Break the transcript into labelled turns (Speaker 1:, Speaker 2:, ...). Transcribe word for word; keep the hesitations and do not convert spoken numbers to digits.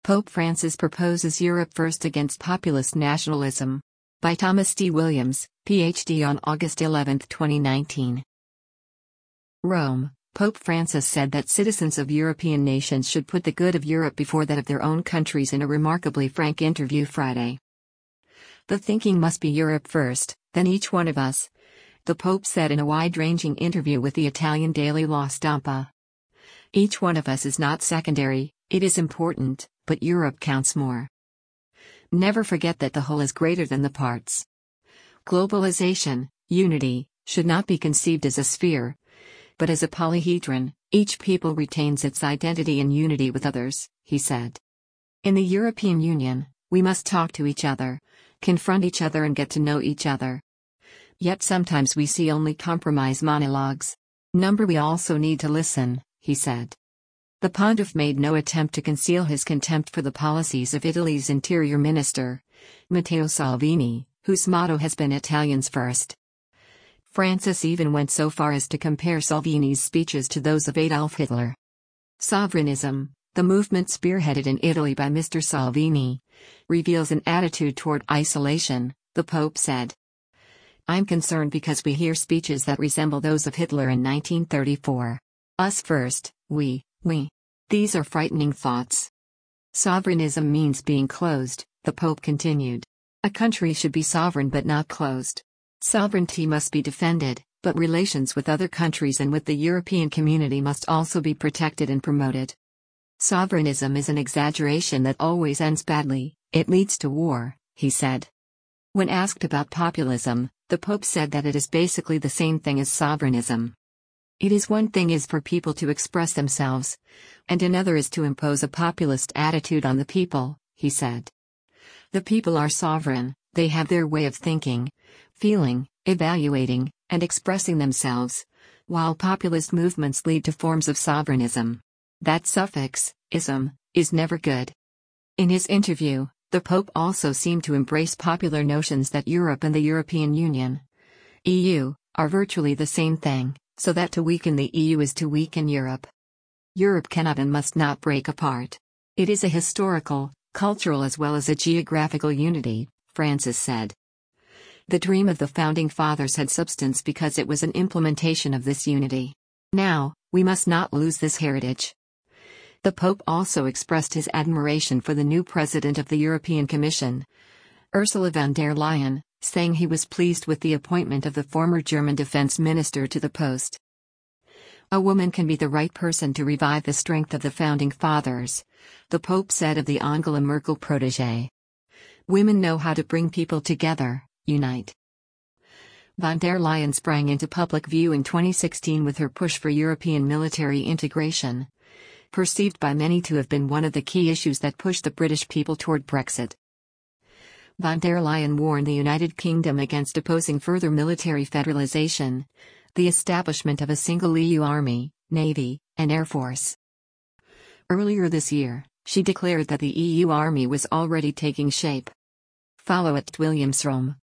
Speaker 1: Pope Francis proposes Europe first against populist nationalism. By Thomas D. Williams, P H D on August eleventh, twenty nineteen. Rome, Pope Francis said that citizens of European nations should put the good of Europe before that of their own countries in a remarkably frank interview Friday. The thinking must be Europe first, then each one of us, the Pope said in a wide-ranging interview with the Italian daily La Stampa. Each one of us is not secondary, it is important, but Europe counts more. Never forget that the whole is greater than the parts. Globalization, unity, should not be conceived as a sphere, but as a polyhedron. Each people retains its identity in unity with others, he said. In the European Union, we must talk to each other, confront each other and get to know each other. Yet sometimes we see only compromise monologues. Number we also need to listen, he said. The pontiff made no attempt to conceal his contempt for the policies of Italy's Interior Minister, Matteo Salvini, whose motto has been Italians first. Francis even went so far as to compare Salvini's speeches to those of Adolf Hitler. Sovereignism, the movement spearheaded in Italy by Mister Salvini, reveals an attitude toward isolation, the Pope said. I'm concerned because we hear speeches that resemble those of Hitler in nineteen thirty-four. Us first, we, we. These are frightening thoughts. Sovereignism means being closed, the Pope continued. A country should be sovereign but not closed. Sovereignty must be defended, but relations with other countries and with the European community must also be protected and promoted. Sovereignism is an exaggeration that always ends badly, it leads to war, he said. When asked about populism, the Pope said that it is basically the same thing as sovereignism. It is one thing is for people to express themselves, and another is to impose a populist attitude on the people, he said. The people are sovereign, they have their way of thinking, feeling, evaluating, and expressing themselves, while populist movements lead to forms of sovereignism. That suffix, ism, is never good. In his interview, the Pope also seemed to embrace popular notions that Europe and the European Union, E U, are virtually the same thing, so that to weaken the E U is to weaken Europe. Europe cannot and must not break apart. It is a historical, cultural as well as a geographical unity, Francis said. The dream of the Founding Fathers had substance because it was an implementation of this unity. Now, we must not lose this heritage. The Pope also expressed his admiration for the new president of the European Commission, Ursula von der Leyen, saying he was pleased with the appointment of the former German defense minister to the post. A woman can be the right person to revive the strength of the Founding Fathers, the Pope said of the Angela Merkel protégé. Women know how to bring people together, unite. Von der Leyen sprang into public view in twenty sixteen with her push for European military integration, perceived by many to have been one of the key issues that pushed the British people toward Brexit. Von der Leyen warned the United Kingdom against opposing further military federalization, the establishment of a single E U army, navy, and air force. Earlier this year, she declared that the E U army was already taking shape. Follow at Williams Rome.